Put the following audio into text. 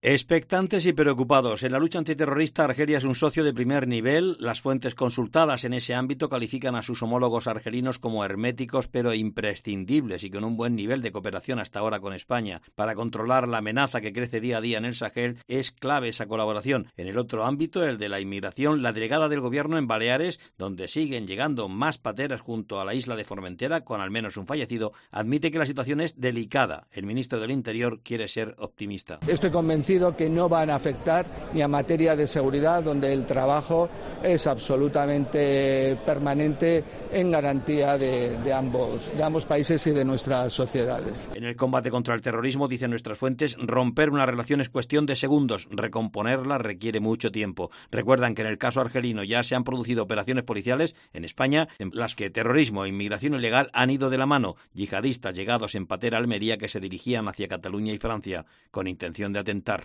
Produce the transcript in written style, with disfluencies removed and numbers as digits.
Expectantes y preocupados. En la lucha antiterrorista, Argelia es un socio de primer nivel. Las fuentes consultadas en ese ámbito califican a sus homólogos argelinos como herméticos pero imprescindibles y con un buen nivel de cooperación hasta ahora con España. Para controlar la amenaza que crece día a día en el Sahel, es clave esa colaboración. En el otro ámbito, el de la inmigración, la delegada del gobierno en Baleares, donde siguen llegando más pateras junto a la isla de Formentera, con al menos un fallecido, admite que la situación es delicada. El ministro del Interior quiere ser optimista. Estoy convencido que no van a afectar ni a materia de seguridad, donde el trabajo es absolutamente permanente en garantía de ambos países y de nuestras sociedades. En el combate contra el terrorismo, dicen nuestras fuentes, romper una relación es cuestión de segundos, recomponerla requiere mucho tiempo. Recuerdan que en el caso argelino ya se han producido operaciones policiales en España en las que terrorismo e inmigración ilegal han ido de la mano, yihadistas llegados en patera a Almería que se dirigían hacia Cataluña y Francia con intención de atentar.